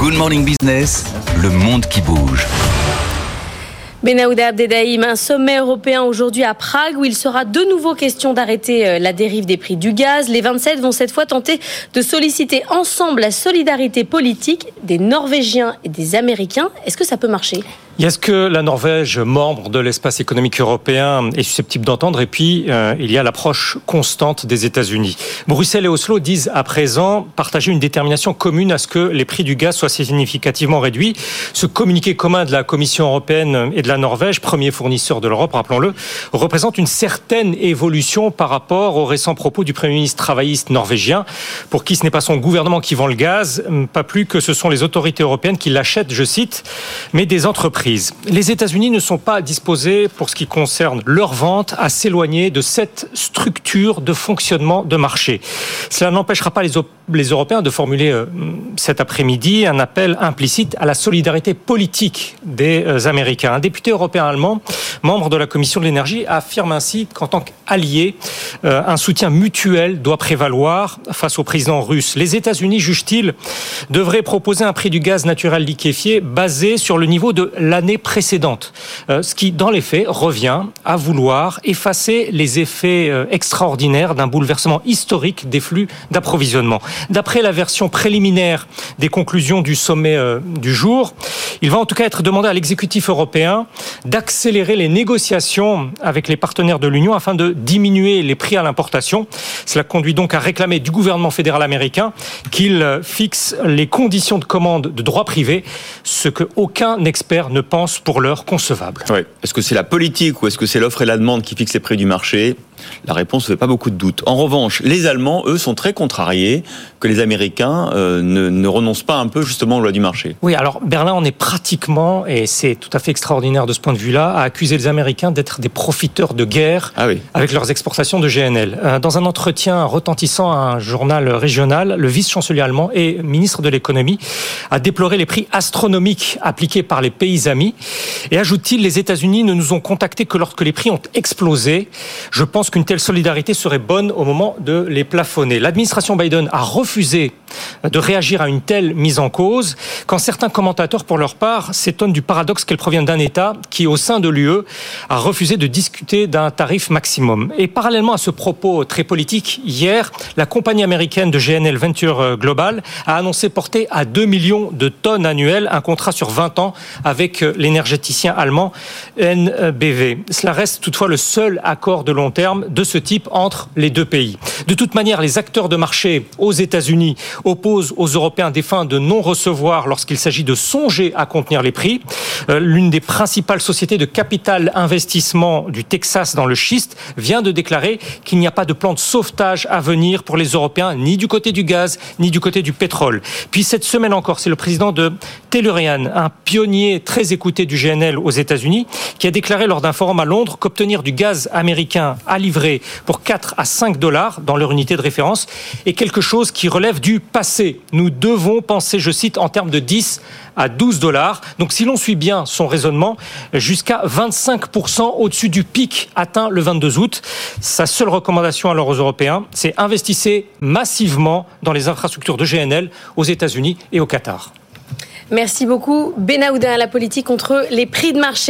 Good Morning Business, le monde qui bouge. Benaouda Abdelrahim, un sommet européen aujourd'hui à Prague où il sera de nouveau question d'arrêter la dérive des prix du gaz. Les 27 vont cette fois tenter de solliciter ensemble la solidarité politique des Norvégiens et des Américains. Est-ce que ça peut marcher ? Est-ce que la Norvège, membre de l'espace économique européen, est susceptible d'entendre ? Et puis, il y a l'approche constante des États-Unis. Bruxelles et Oslo disent à présent partager une détermination commune à ce que les prix du gaz soient significativement réduits. Ce communiqué commun de la Commission européenne et de la Norvège, premier fournisseur de l'Europe, rappelons-le, représente une certaine évolution par rapport aux récents propos du Premier ministre travailliste norvégien, pour qui ce n'est pas son gouvernement qui vend le gaz, pas plus que ce sont les autorités européennes qui l'achètent, je cite, mais des entreprises. Les États-Unis ne sont pas disposés, pour ce qui concerne leur vente, à s'éloigner de cette structure de fonctionnement de marché. Cela n'empêchera pas les Européens de formuler cet après-midi un appel implicite à la solidarité politique des Américains. Un député européen allemand, membre de la Commission de l'énergie, affirme ainsi qu'en tant qu'allié, un soutien mutuel doit prévaloir face au président russe. Les États-Unis, juge-t-il, devraient proposer un prix du gaz naturel liquéfié basé sur le niveau de l'année précédente, ce qui, dans les faits, revient à vouloir effacer les effets extraordinaires d'un bouleversement historique des flux d'approvisionnement. D'après la version préliminaire des conclusions du sommet du jour, il va en tout cas être demandé à l'exécutif européen d'accélérer les négociations avec les partenaires de l'Union afin de diminuer les prix à l'importation. Cela conduit donc à réclamer du gouvernement fédéral américain qu'il fixe les conditions de commande de droit privé, ce que aucun expert ne pense pour l'heure concevable. Oui. Est-ce que c'est la politique ou est-ce que c'est l'offre et la demande qui fixent les prix du marché ? La réponse ne fait pas beaucoup de doute. En revanche, les Allemands, eux, sont très contrariés que les Américains ne renoncent pas un peu justement aux lois du marché. Oui, alors Berlin en est pratiquement, et c'est tout à fait extraordinaire de ce point de vue-là, à accuser les Américains d'être des profiteurs de guerre avec leurs exportations de GNL. Dans un entretien retentissant à un journal régional, le vice-chancelier allemand et ministre de l'économie a déploré les prix astronomiques appliqués par les pays amis et ajoute-t-il, les États-Unis ne nous ont contactés que lorsque les prix ont explosé. Je pense qu'une telle solidarité serait bonne au moment de les plafonner. L'administration Biden a refusé de réagir à une telle mise en cause, quand certains commentateurs, pour leur part, s'étonnent du paradoxe qu'elle provienne d'un État qui, au sein de l'UE, a refusé de discuter d'un tarif maximum. Et parallèlement à ce propos très politique, hier, la compagnie américaine de GNL Venture Global a annoncé porter à 2 millions de tonnes annuelles un contrat sur 20 ans avec l'énergéticien allemand NBW. Cela reste toutefois le seul accord de long terme de ce type entre les deux pays. De toute manière, les acteurs de marché aux États-Unis opposent aux Européens des fins de non-recevoir lorsqu'il s'agit de songer à contenir les prix. L'une des principales sociétés de capital investissement du Texas dans le schiste vient de déclarer qu'il n'y a pas de plan de sauvetage à venir pour les Européens, ni du côté du gaz, ni du côté du pétrole. Puis cette semaine encore, c'est le président de Tellurian, un pionnier très écouté du GNL aux États-Unis, qui a déclaré lors d'un forum à Londres qu'obtenir du gaz américain à livrer pour 4 à 5 dollars dans leur unité de référence est quelque chose qui relève du passé. Nous devons penser, je cite, en termes de 10 à 12 dollars. Donc si l'on suit bien son raisonnement, jusqu'à 25% au-dessus du pic atteint le 22 août. Sa seule recommandation alors aux Européens, c'est investissez massivement dans les infrastructures de GNL aux États-Unis et au Qatar. Merci beaucoup. Benaouda, la politique contre les prix de marché.